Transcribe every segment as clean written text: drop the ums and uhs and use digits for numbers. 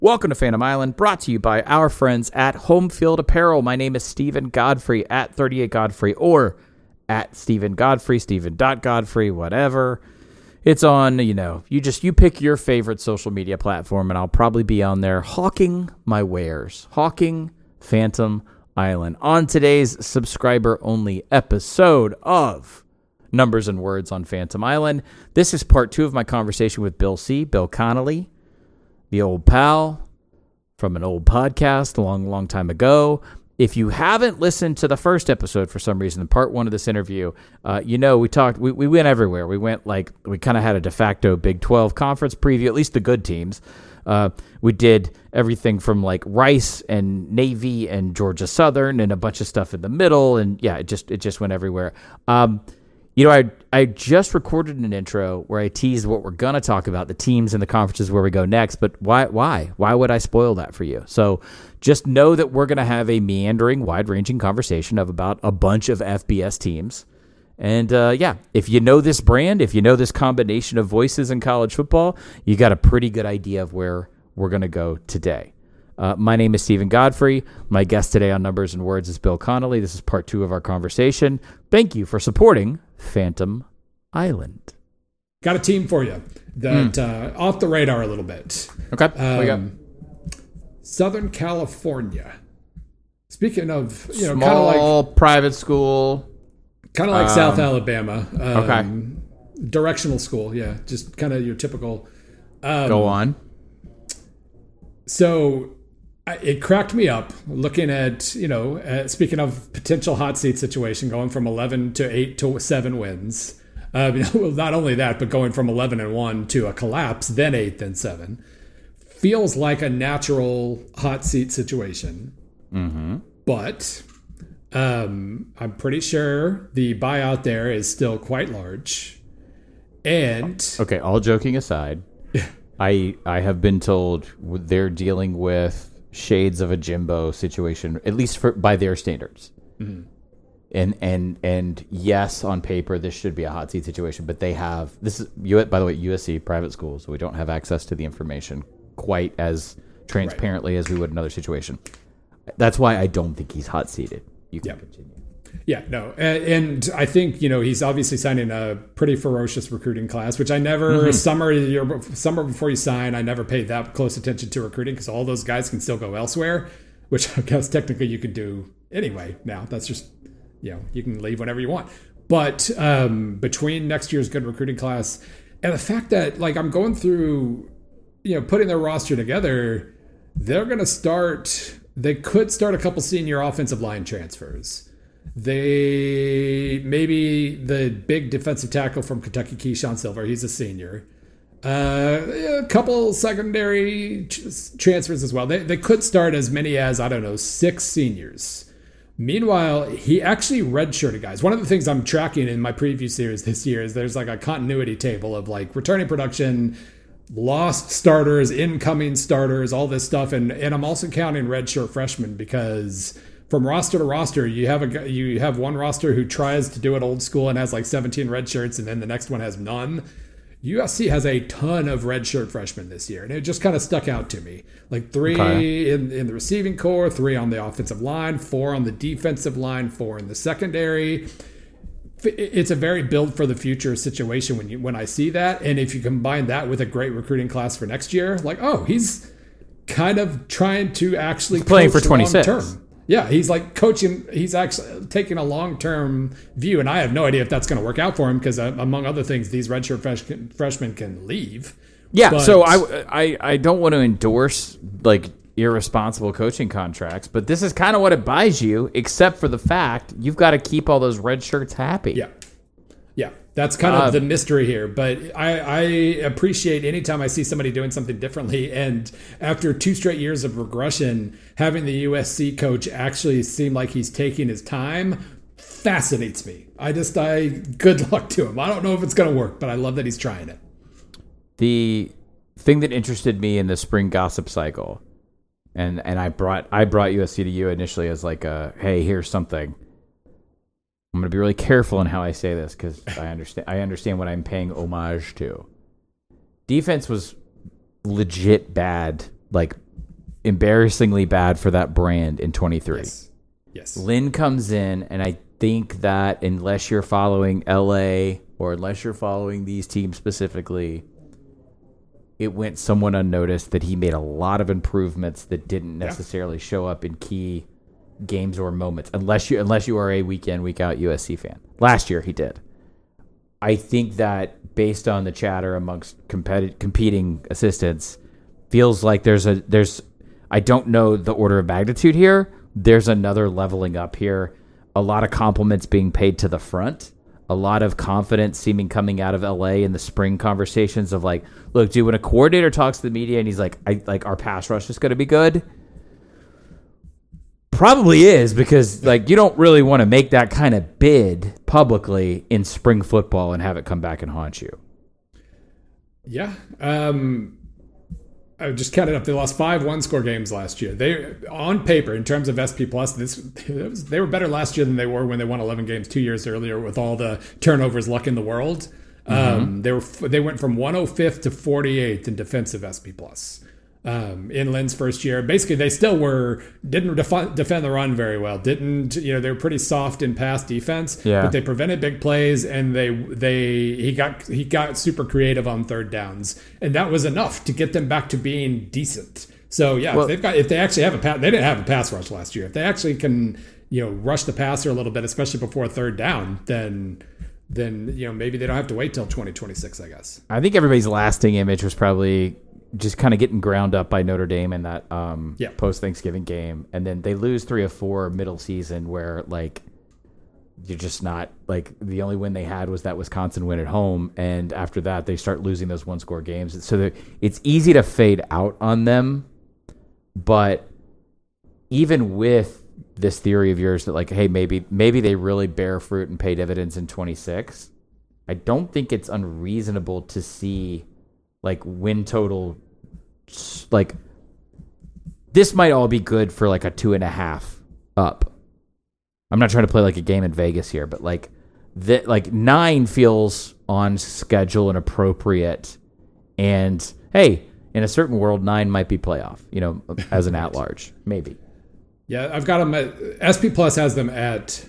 Welcome to Phantom Island, brought to you by our friends at Home Field Apparel. My name is Stephen Godfrey at 38 Godfrey or at Stephen Godfrey, Stephen.Godfrey, whatever. It's on, you pick your favorite social media platform, and I'll probably be on there hawking my wares, hawking Phantom Island. On today's subscriber-only episode of Numbers and Words on Phantom Island, this is part 2 of my conversation with Bill Connolly, the old pal from an old podcast a long time ago. If you haven't listened to the first episode for some reason, part 1 of this interview, we went everywhere. We kind of had a de facto Big 12 conference preview, at least the good teams. We did everything from like Rice and Navy and Georgia Southern and a bunch of stuff in the middle. And yeah, it just went everywhere. I just recorded an intro where I teased what we're going to talk about, the teams and the conferences where we go next, but why would I spoil that for you? So just know that we're going to have a meandering, wide-ranging conversation about a bunch of FBS teams. And if you know this brand, if you know this combination of voices in college football, you got a pretty good idea of where we're going to go today. My name is Stephen Godfrey. My guest today on Numbers and Words is Bill Connolly. This is part 2 of our conversation. Thank you for supporting Phantom Island. Got a team for you that off the radar a little bit. Okay. What you got? Southern California. Speaking of, small kind of like private school, kind of like South Alabama. Okay. Directional school. Yeah. Just kind of your typical. Go on. So it cracked me up looking at, speaking of potential hot seat situation, going from 11 to 8 to 7 wins. Not only that, but going from 11-1 to a collapse, then 8, then 7. Feels like a natural hot seat situation. Mm-hmm. But I'm pretty sure the buyout there is still quite large. And okay, all joking aside, I have been told they're dealing with shades of a Jimbo situation, at least by their standards. Mm-hmm. And yes, on paper this should be a hot seat situation, but they have by the way, USC private school, so we don't have access to the information quite as transparently as we would in another situation. That's why I don't think he's hot seated. You can continue. Yeah, no. And I think, he's obviously signing a pretty ferocious recruiting class, which I never, summer before you sign, I never paid that close attention to recruiting because all those guys can still go elsewhere, which I guess technically you could do anyway now. That's just, you can leave whenever you want. But between next year's good recruiting class and the fact that, I'm going through, putting their roster together, they could start a couple senior offensive line transfers. Maybe the big defensive tackle from Kentucky, Keyshawn Silver, he's a senior. A couple secondary transfers as well. They could start as many as, 6 seniors. Meanwhile, he actually redshirted guys. One of the things I'm tracking in my preview series this year is there's a continuity table of returning production, lost starters, incoming starters, all this stuff. And I'm also counting redshirt freshmen because from roster to roster, you have one roster who tries to do it old school and has 17 red shirts, and then the next one has none. USC has a ton of redshirt freshmen this year, and it just kind of stuck out to me. 3 in the receiving core, 3 on the offensive line, 4 on the defensive line, 4 in the secondary. It's a very build for the future situation when I see that, and if you combine that with a great recruiting class for next year, he's kind of trying to actually playing for 26. Long-term. Yeah, he's coaching. He's actually taking a long-term view, and I have no idea if that's going to work out for him because, among other things, these redshirt freshmen can leave. Yeah, so I don't want to endorse irresponsible coaching contracts, but this is kind of what it buys you, except for the fact you've got to keep all those red shirts happy. Yeah. That's kind of the mystery here, but I appreciate anytime I see somebody doing something differently. And after 2 straight years of regression, having the USC coach actually seem like he's taking his time fascinates me. Good luck to him. I don't know if it's going to work, but I love that he's trying it. The thing that interested me in the spring gossip cycle, and I brought USC to you initially as hey, here's something. I'm going to be really careful in how I say this because I understand what I'm paying homage to. Defense was legit bad, embarrassingly bad for that brand in 23. Yes. Lynn comes in, and I think that unless you're following LA or unless you're following these teams specifically, it went somewhat unnoticed that he made a lot of improvements that didn't necessarily show up in key games or moments, unless you are a week in, week out USC fan. Last year he did. I think that based on the chatter amongst competing assistants, feels like there's I don't know the order of magnitude here. There's another leveling up here. A lot of compliments being paid to the front. A lot of confidence seeming coming out of LA in the spring conversations of like, look, dude, when a coordinator talks to the media and he's like, our pass rush is going to be good. Probably is, because like you don't really want to make that kind of bid publicly in spring football and have it come back and haunt you. Yeah. I just counted up. They lost 5 one-score games last year. They, on paper, in terms of SP Plus, they were better last year than they were when they won 11 games 2 years earlier with all the turnovers luck in the world. They went from 105th to 48th in defensive SP Plus in Lynn's first year. Basically, they still didn't defend the run very well. They were pretty soft in pass defense, but they prevented big plays, and he got super creative on third downs, and that was enough to get them back to being decent. So if they actually have they didn't have a pass rush last year. If they actually can rush the passer a little bit, especially before third down, then maybe they don't have to wait till 2026. I guess. I think everybody's lasting image was probably just kind of getting ground up by Notre Dame in that post-Thanksgiving game. And then they lose 3 of 4 middle season where, like, you're just not, like, the only win they had was that Wisconsin win at home. And after that, they start losing those one-score games. So it's easy to fade out on them. But even with this theory of yours that, like, hey, maybe they really bear fruit and pay dividends in 26, I don't think it's unreasonable to see like win total, like this might all be good for like a 2.5 up. I'm not trying to play like a game in Vegas here, but like 9 feels on schedule and appropriate. And hey, in a certain world, 9 might be playoff, as an at-large, maybe. Yeah, I've got them at SP Plus has them at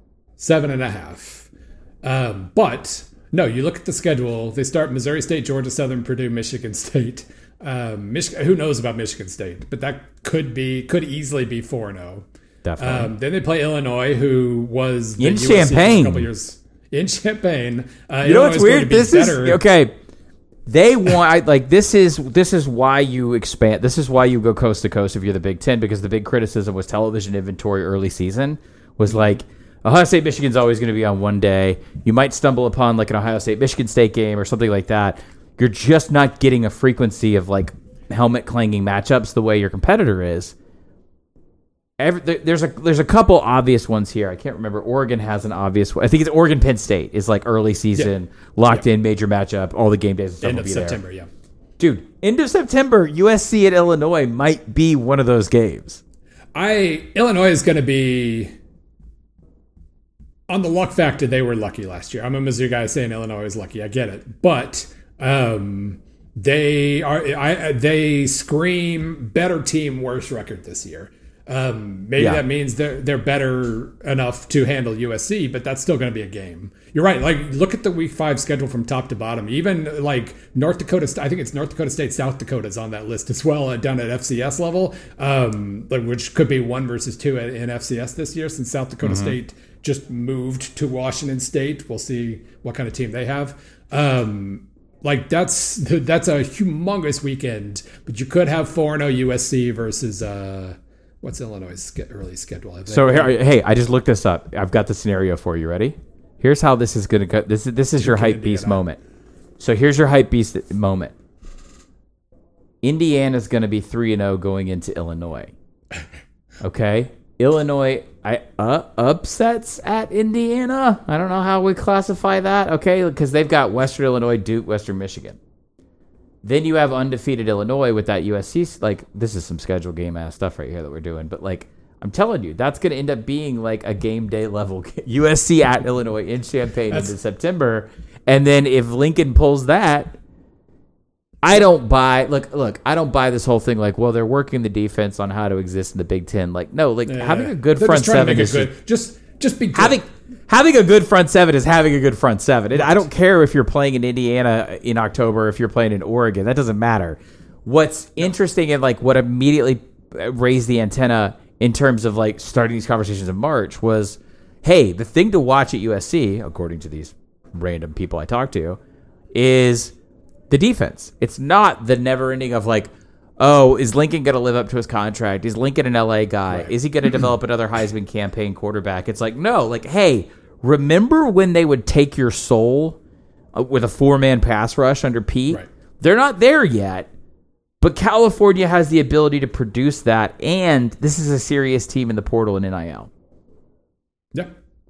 7.5. But no, you look at the schedule. They start Missouri State, Georgia Southern, Purdue, Michigan State. Who knows about Michigan State? But that could easily be 4-0. Definitely. Then they play Illinois, who was in Champaign a couple years in Champaign. You know what's weird? This is okay. They want this is why you expand. This is why you go coast to coast if you're the Big Ten, because the big criticism was television inventory early season was like, Ohio State Michigan's always going to be on one day. You might stumble upon like an Ohio State Michigan State game or something like that. You're just not getting a frequency of like helmet clanging matchups the way your competitor is. There's a couple obvious ones here. I can't remember. Oregon has an obvious one. I think it's Oregon Penn State is like early season, locked in major matchup. All the game days and stuff end will of be September. there. Yeah, dude. End of September, USC at Illinois might be one of those games. Illinois is going to be. On the luck factor, they were lucky last year. I'm a Mizzou guy saying Illinois is lucky. I get it, but they scream better team, worse record this year. That means they're better enough to handle USC, but that's still going to be a game. You're right. Like, look at the Week 5 schedule from top to bottom. Even like North Dakota, I think it's North Dakota State, South Dakota is on that list as well, down at FCS level, which could be 1 versus 2 in FCS this year, since South Dakota State just moved to Washington State. We'll see what kind of team they have. That's a humongous weekend, but you could have 4-0 USC versus what's Illinois' early schedule? So hey, I just looked this up. I've got the scenario for you. Ready? Here's how this is going to go. This is your hype beast moment. So here's your hype beast moment. Indiana's going to be 3-0 going into Illinois. Okay? Illinois upsets at Indiana. I don't know how we classify that. Okay, because they've got Western Illinois, Duke, Western Michigan. Then you have undefeated Illinois with that USC. Like, this is some schedule game ass stuff right here that we're doing. But like, I'm telling you, that's going to end up being like a game day level USC at Illinois in Champaign into September. And then if Lincoln pulls that, I don't buy I don't buy this whole thing like, well, they're working the defense on how to exist in the Big Ten. Like, no, like having a good front seven is just be good. Having a good front seven is having a good front seven. I don't care if you're playing in Indiana in October, if you're playing in Oregon, that doesn't matter. What's interesting and like what immediately raised the antenna in terms of like starting these conversations in March was, hey, the thing to watch at USC, according to these random people I talked to, is the defense. It's not the never ending of like, oh, is Lincoln going to live up to his contract? Is Lincoln an LA guy? Right. Is he going to develop another Heisman campaign quarterback? It's like, no, like, hey, remember when they would take your soul with a 4-man pass rush under Pete? Right. They're not there yet, but California has the ability to produce that, and this is a serious team in the portal and NIL. Yeah.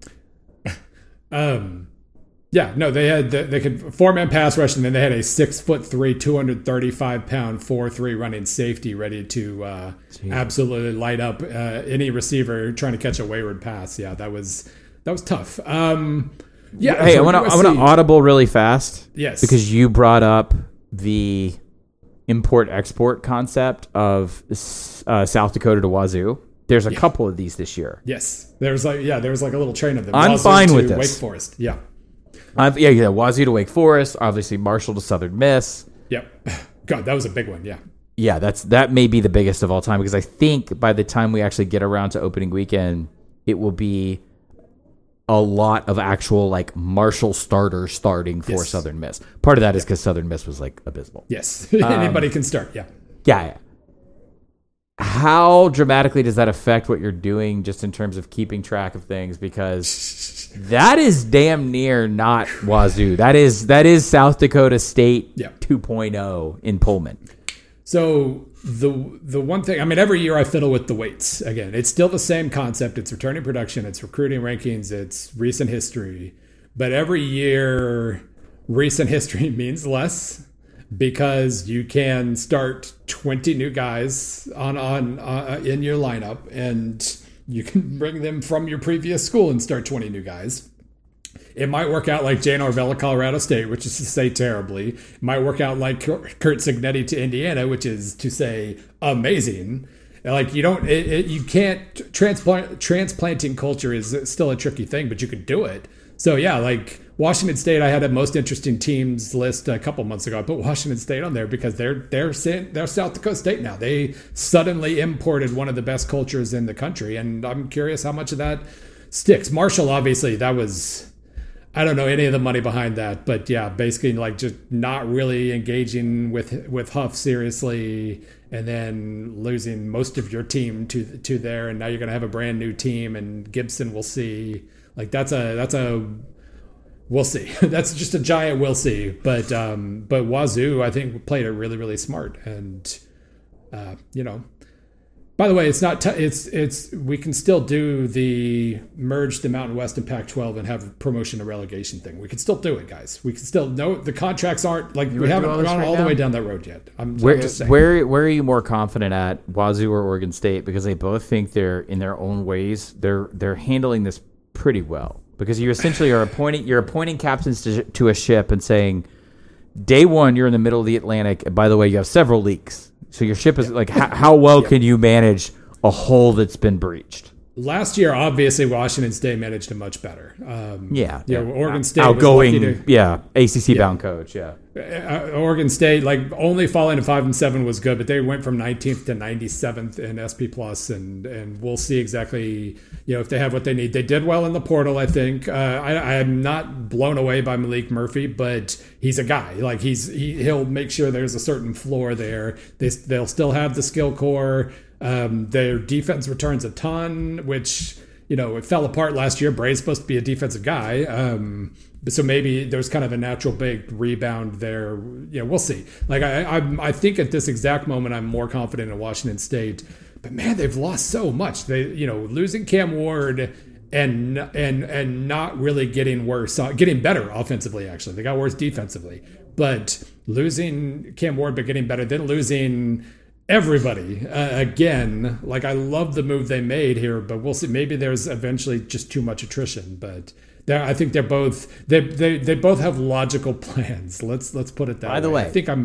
They could 4-man pass rush, and then they had a 6'3", 235-pound 4-3 running safety ready to absolutely light up any receiver trying to catch a wayward pass. Yeah, that was tough. Hey, I want to audible really fast. Yes, because you brought up the import-export concept of South Dakota to Wazoo. There's a couple of these this year. Yes, there was like a little train of them. I'm Wazoo fine with this. Wake Forest. Yeah. Wazoo to Wake Forest, obviously Marshall to Southern Miss. Yep. God, that was a big one, yeah. Yeah, that may be the biggest of all time because I think by the time we actually get around to opening weekend, it will be a lot of actual like Marshall starters starting for Southern Miss. Part of that is because Southern Miss was like abysmal. Yes, anybody can start, yeah. Yeah. How dramatically does that affect what you're doing just in terms of keeping track of things? Because that is damn near not Wazoo. That is South Dakota State 2.0 in Pullman. So the one thing, I mean, every year I fiddle with the weights. Again, it's still the same concept. It's returning production. It's recruiting rankings. It's recent history. But every year, recent history means less. Because you can start 20 new guys on in your lineup, and you can bring them from your previous school and start 20 new guys. It might work out like Jay Norvell, Colorado State, which is to say terribly. It might work out like Kurt Cignetti to Indiana, which is to say amazing. Like you can't transplanting culture is still a tricky thing, but you could do it. So yeah, like Washington State, I had a most interesting teams list a couple months ago. I put Washington State on there because they're South Dakota State now. They suddenly imported one of the best cultures in the country, and I'm curious how much of that sticks. Marshall, obviously, that was, I don't know any of the money behind that, but yeah, basically like just not really engaging with Huff seriously, and then losing most of your team to there, and now you're gonna have a brand new team, and Gibson, we'll see. Like that's a we'll see. That's just a giant we'll see. But Wazoo, I think, played it really, really smart. And by the way, it's not. It's we can still do the merge the Mountain West and Pac-12 and have a promotion to relegation thing. We can still do it, guys. We can still know the contracts aren't like we haven't gone all the way down that road yet. I'm just saying. Where are you more confident at, Wazoo or Oregon State? Because they both think they're in their own ways. They're handling this pretty well. Because you essentially are appointing captains to a ship and saying, day one, you're in the middle of the Atlantic. And by the way, you have several leaks. So your ship is like, how well can you manage a hole that's been breached? Last year, obviously, Washington State managed it much better. Oregon State outgoing, ACC bound coach, Oregon State, like only falling to 5-7 was good, but they went from 19th to 97th in SP Plus, and we'll see exactly if they have what they need. They did well in the portal, I think. I am not blown away by Malik Murphy, but he's a guy. Like he'll make sure there's a certain floor there. They'll still have the skill core. Their defense returns a ton, which, it fell apart last year. Bray's supposed to be a defensive guy. So maybe there's kind of a natural big rebound there. We'll see. Like I think at this exact moment, I'm more confident in Washington State, but man, they've lost so much. They, losing Cam Ward and not really getting worse, getting better offensively. Actually, they got worse defensively, but losing Cam Ward, but getting better. Then losing everybody again. Like I love the move they made here, but we'll see. Maybe there's eventually just too much attrition, but I think they both have logical plans. Let's put it that way. By the way, I think I'm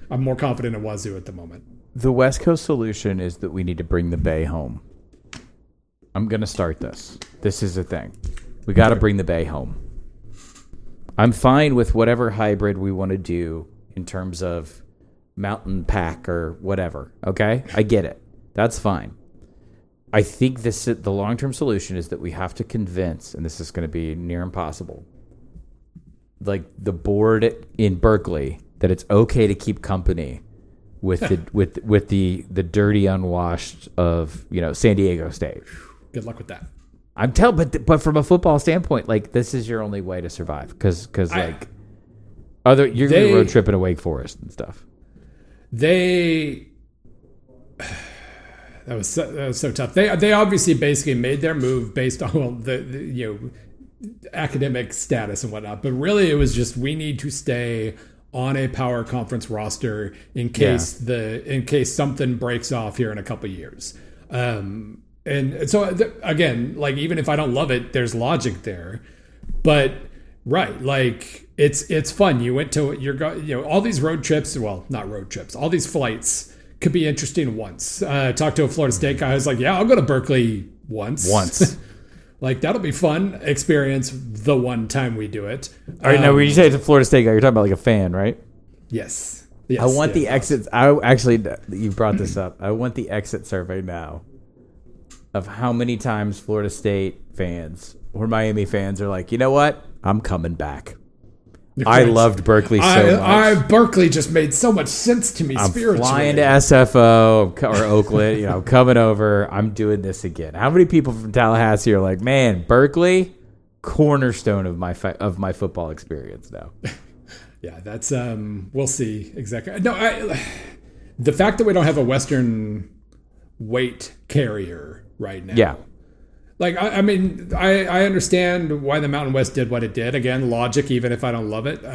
I'm more confident in Wazoo at the moment. The West Coast solution is that we need to bring the Bay home. I'm going to start this. This is a thing. We got to bring the Bay home. I'm fine with whatever hybrid we want to do in terms of mountain pack or whatever. Okay? I get it. That's fine. I think the long-term solution is that we have to convince, and this is going to be near impossible, like the board in Berkeley, that it's okay to keep company with the dirty, unwashed of San Diego State. Good luck with that. I'm telling, but from a football standpoint, like this is your only way to survive because like you're gonna be road tripping to Wake Forest and stuff. That was so tough. They obviously basically made their move based on the academic status and whatnot, but really it was just we need to stay on a power conference roster in case something breaks off here in a couple of years. And so again, like even if I don't love it, there's logic there. But right, like it's fun. You went to all these road trips. Well, not road trips. All these flights could be interesting once. Talked to a Florida State guy. I was like, yeah, I'll go to Berkeley once. Like that'll be fun experience. The one time we do it. All right, now when you say it's a Florida State guy, you're talking about like a fan, right? Yes. I want the exits. You brought this up. I want the exit survey now of how many times Florida State fans or Miami fans are like, you know what? I'm coming back. I loved Berkeley so much. Berkeley just made so much sense to me spiritually. I'm flying to SFO or Oakland, coming over. I'm doing this again. How many people from Tallahassee are like, man, Berkeley, cornerstone of my football experience now? Yeah, that's we'll see exactly. No, the fact that we don't have a Western weight carrier right now. Yeah. Like, I mean, I understand why the Mountain West did what it did. Again, logic, even if I don't love it.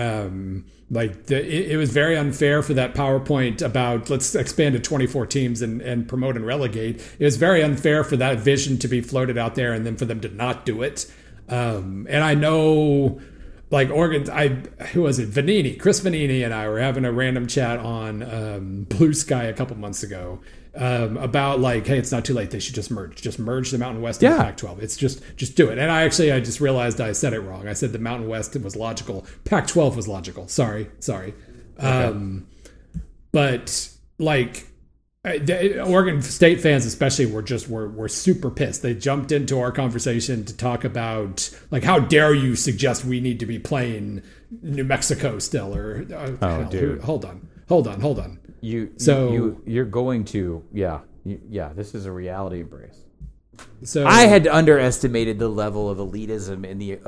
It was very unfair for that PowerPoint about let's expand to 24 teams and promote and relegate. It was very unfair for that vision to be floated out there and then for them to not do it. And I know, like, Oregon, who was it? Chris Vanini and I were having a random chat on Blue Sky a couple months ago. About like, hey, it's not too late. They should just merge the Mountain West and the Pac-12. It's just do it. And I just realized I said it wrong. I said the Mountain West was logical. Pac-12 was logical. Sorry. Okay. But like, the Oregon State fans especially were super pissed. They jumped into our conversation to talk about like, how dare you suggest we need to be playing New Mexico still? Or dude, hold on. You're going to this is a reality embrace. So I had underestimated the level of elitism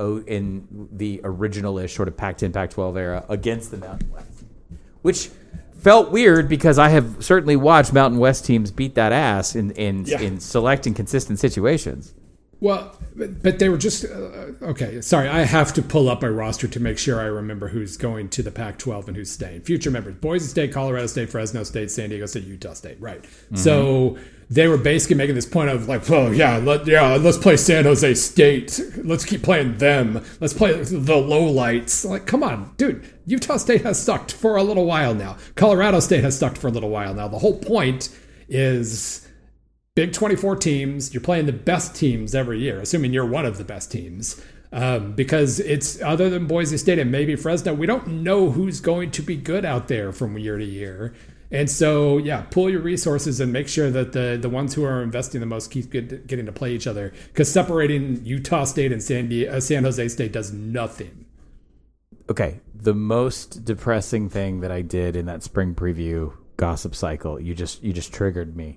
in the original-ish sort of Pac-10, Pac-12 era against the Mountain West, which felt weird because I have certainly watched Mountain West teams beat that ass in select and consistent situations. Well, but they were just okay. Sorry, I have to pull up a roster to make sure I remember who's going to the Pac-12 and who's staying. Future members: Boise State, Colorado State, Fresno State, San Diego State, Utah State. Right. Mm-hmm. So they were basically making this point of like, let's play San Jose State. Let's keep playing them. Let's play the lowlights. Like, come on, dude. Utah State has sucked for a little while now. Colorado State has sucked for a little while now. The whole point is Big 24 teams, you're playing the best teams every year, assuming you're one of the best teams. Because it's other than Boise State and maybe Fresno, we don't know who's going to be good out there from year to year. And so, pool your resources and make sure that the ones who are investing the most keep getting to play each other. Because separating Utah State and San Jose State does nothing. Okay, the most depressing thing that I did in that spring preview gossip cycle, you just triggered me.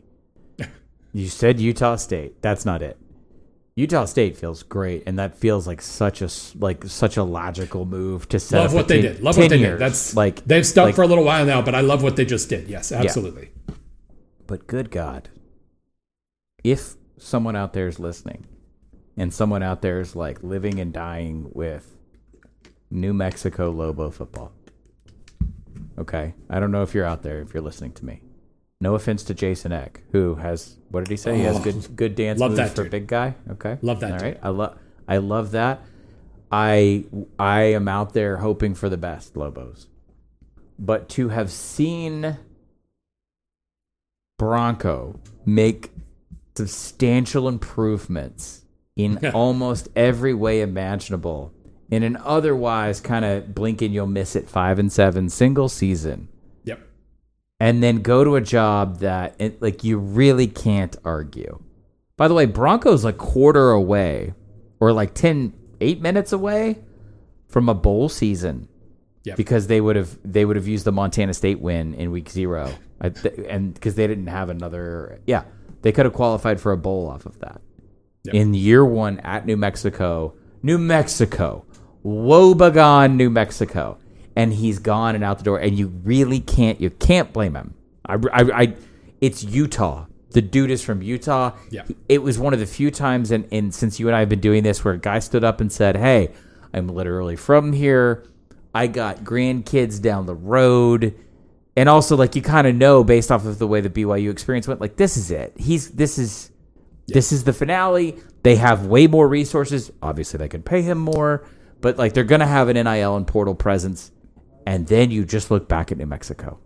You said Utah State. That's not it. Utah State feels great, and that feels like such a logical move to set. Love what they did. Love what they did. That's like they've stuck for a little while now, but I love what they just did. Yes, absolutely. Yeah. But good God, if someone out there is listening, and someone out there is like living and dying with New Mexico Lobo football, okay, I don't know if you're out there, if you're listening to me. No offense to Jason Eck, who has, what did he say? He has good dance moves for a big guy. Okay, love that. All right, I love that. I am out there hoping for the best, Lobos. but to have seen Bronco make substantial improvements in almost every way imaginable in an otherwise kind of blink and you'll miss it 5-7 single season. Yep. And then go to a job that you really can't argue. By the way, Broncos a quarter away or 8 minutes away from a bowl season. Yep. Because they would have used the Montana State win in week 0. And because they didn't have another, they could have qualified for a bowl off of that. Yep. In year 1 at New Mexico, Wobegon, New Mexico, and he's gone and out the door. And you can't blame him. It's Utah. The dude is from Utah. Yeah. It was one of the few times, and since you and I have been doing this, where a guy stood up and said, "Hey, I'm literally from here. I got grandkids down the road." And also, you kind of know based off of the way the BYU experience went, this is it. This is the finale. They have way more resources. Obviously, they can pay him more, but they're going to have an NIL and portal presence. And then you just look back at New Mexico.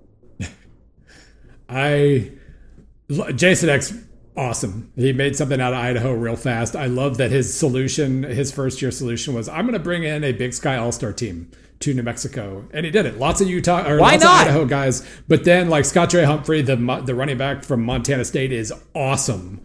Jason X, awesome. He made something out of Idaho real fast. I love that his first year solution was, I'm going to bring in a Big Sky All-Star team to New Mexico, and he did it. Lots of Idaho guys, but then Scott Trey Humphrey, the running back from Montana State, is awesome.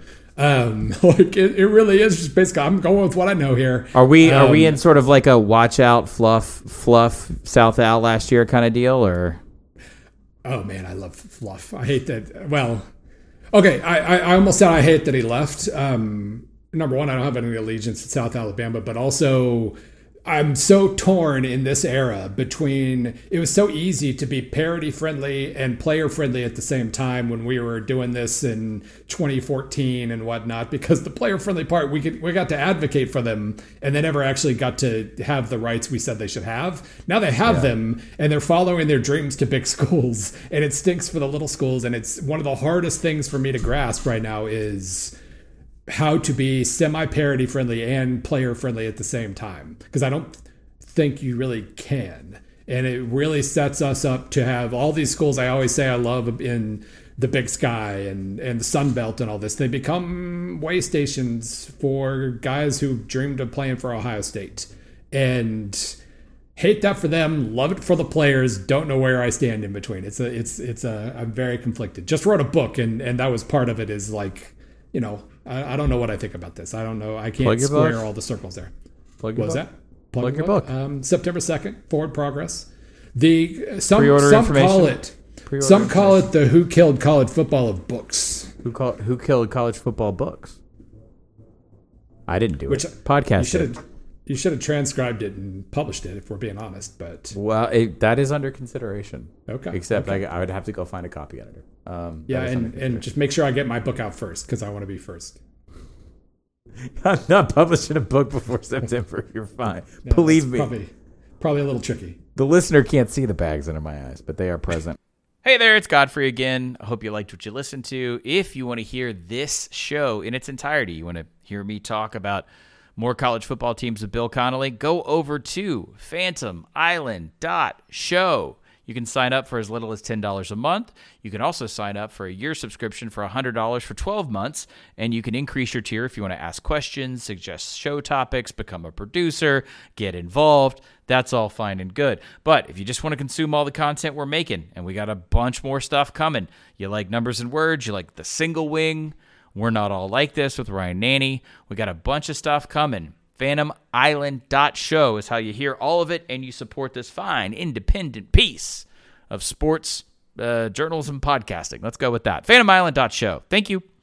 It really is just basically, I'm going with what I know here. Are we in sort of a watch out fluff South Al last year kind of deal, or? Oh man, I love fluff. I hate that. Well, okay, I almost said I hate that he left. Number one, I don't have any allegiance to South Alabama, but also I'm so torn in this era between, it was so easy to be parody friendly and player friendly at the same time when we were doing this in 2014 and whatnot, because the player friendly part, we got to advocate for them and they never actually got to have the rights we said they should have. Now they have them and they're following their dreams to big schools, and it stinks for the little schools. And it's one of the hardest things for me to grasp right now is how to be semi-parody friendly and player friendly at the same time, because I don't think you really can. And it really sets us up to have all these schools I always say I love in the Big Sky and the Sun Belt and all this. They become way stations for guys who dreamed of playing for Ohio State. And hate that for them, love it for the players, don't know where I stand in between. I'm very conflicted. Just wrote a book, and that was part of it, is I don't know what I think about this. I don't know. I can't square all the circles there. Plug your book. September 2nd, Forward Progress. Some call it the Who Killed College Football of books. Who killed college football books? I didn't do it. Podcast. You should have transcribed it and published it, if we're being honest. But that is under consideration. Okay. Except I would have to go find a copy editor. And just make sure I get my book out first, because I want to be first. I'm not publishing a book before September. You're fine. No, believe me. Probably a little tricky. The listener can't see the bags under my eyes, but they are present. Hey there, it's Godfrey again. I hope you liked what you listened to. If you want to hear this show in its entirety, you want to hear me talk about more college football teams with Bill Connolly, go over to phantomisland.show. You can sign up for as little as $10 a month. You can also sign up for a year subscription for $100 for 12 months, and you can increase your tier if you want to ask questions, suggest show topics, become a producer, get involved. That's all fine and good. But if you just want to consume all the content we're making, and we got a bunch more stuff coming, you like Numbers and Words, you like The Single Wing, We're Not All Like This with Ryan Nanny, we got a bunch of stuff coming. PhantomIsland.show is how you hear all of it, and you support this fine, independent piece of sports journalism podcasting. Let's go with that. PhantomIsland.show. Thank you.